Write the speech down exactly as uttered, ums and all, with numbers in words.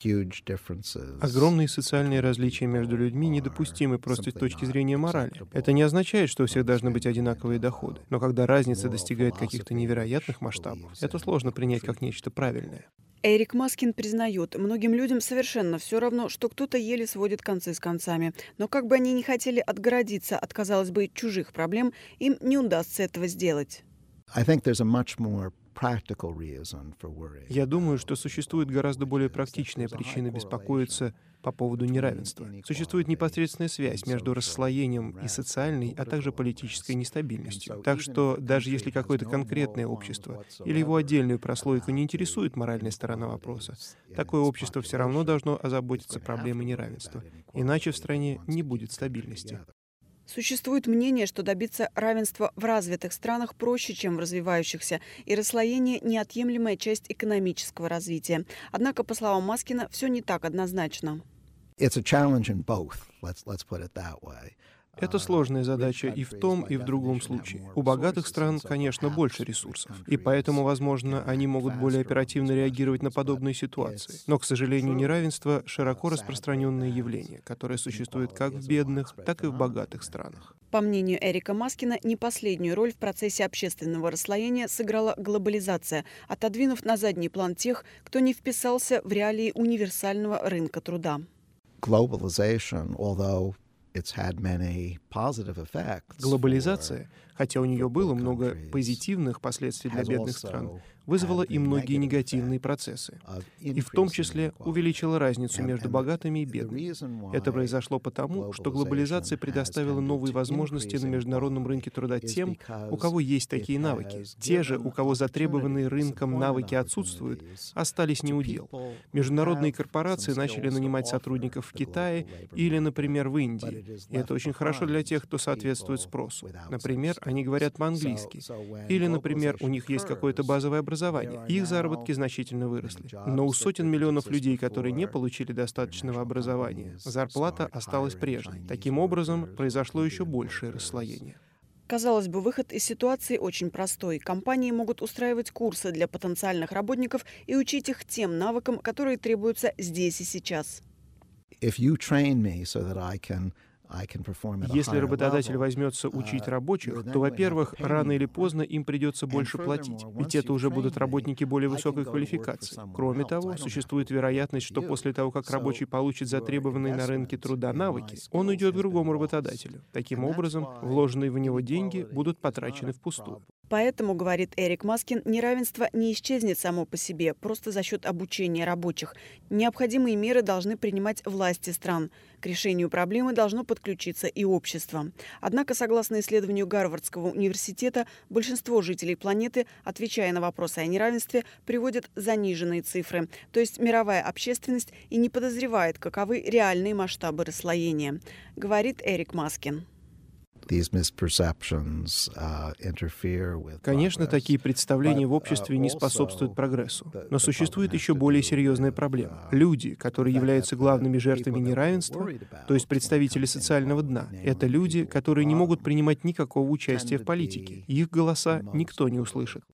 huge differences Огромные социальные различия между людьми недопустимы просто с точки зрения морали. Это не означает, что у всех должны быть одинаковые доходы. Но когда разница достигает каких-то невероятных масштабов, это сложно принять как нечто правильное. Эрик Маскин признает, многим людям совершенно все равно, что кто-то еле сводит концы с концами. Но как бы они ни хотели отгородиться от, казалось бы, чужих проблем, им не удастся этого сделать. I think there's a much more practical reason for worry. Я думаю, что существует гораздо более практичная причина беспокоиться по поводу неравенства. Существует непосредственная связь между расслоением и социальной, а также политической нестабильностью. Так что даже если какое-то конкретное общество или его отдельную прослойку не интересует моральная сторона вопроса, такое общество все равно должно озаботиться проблемой неравенства. Иначе в стране не будет стабильности. Существует мнение, что добиться равенства в развитых странах проще, чем в развивающихся, и расслоение – неотъемлемая часть экономического развития. Однако, по словам Маскина, все не так однозначно. It's a challenge in both. Let's let's put it that way. Это сложная задача и в том, и в другом случае. У богатых стран, конечно, больше ресурсов, и поэтому, возможно, они могут более оперативно реагировать на подобные ситуации. Но, к сожалению, неравенство — широко распространенное явление, которое существует как в бедных, так и в богатых странах. По мнению Эрика Маскина, не последнюю роль в процессе общественного расслоения сыграла глобализация, отодвинув на задний план тех, кто не вписался в реалии универсального рынка труда. Globalization, although it's had many positive effects. Глобализация, хотя у нее было много позитивных последствий для бедных стран, вызвала и многие негативные процессы, и в том числе увеличила разницу между богатыми и бедными. Это произошло потому, что глобализация предоставила новые возможности на международном рынке труда тем, у кого есть такие навыки. Те же, у кого затребованные рынком навыки отсутствуют, остались не у дел. Международные корпорации начали нанимать сотрудников в Китае или, например, в Индии. И это очень хорошо для тех, кто соответствует спросу. Например, они говорят по-английски. Или, например, у них есть какое-то базовое образование. Их заработки значительно выросли. Но у сотен миллионов людей, которые не получили достаточного образования, зарплата осталась прежней. Таким образом, произошло еще большее расслоение. Казалось бы, выход из ситуации очень простой. Компании могут устраивать курсы для потенциальных работников и учить их тем навыкам, которые требуются здесь и сейчас. If you train me so that I can I can perform at a Если higher работодатель level, возьмется учить uh, рабочих, you're then то, going to во-первых, have to pay рано me или more. поздно им придется больше And платить, furthermore, ведь once это уже you've будут trained me, работники более I can высокой go to work for квалификации. someone Кроме else. I того, don't have существует to вероятность, pay что you. после того, как So рабочий получит your затребованные на рынке investment труда in my навыки, skills он уйдет has к другому been работодателю. lost. Таким And that's образом, why вложенные в него деньги inequality будут is not потрачены a впустую. Поэтому, говорит Эрик Маскин, неравенство не исчезнет само по себе, просто за счет обучения рабочих. Необходимые меры должны принимать власти стран. К решению проблемы должно подключиться и общество. Однако, согласно исследованию Гарвардского университета, большинство жителей планеты, отвечая на вопросы о неравенстве, приводят заниженные цифры. То есть мировая общественность и не подозревает, каковы реальные масштабы расслоения, говорит Эрик Маскин. These misperceptions, uh, interfere with Конечно, progress. такие представления в But, uh, обществе не also, способствуют прогрессу. the- Но the существует problem has еще to более do серьезная with, проблема. uh, Люди, которые the fact являются that главными the жертвами people that we're неравенства, worried about то есть when it представители comes to социального дна, inequality, это namely люди, people которые не at the могут bottom, принимать никакого участия tend в to политике. be Их голоса the most никто не услышит.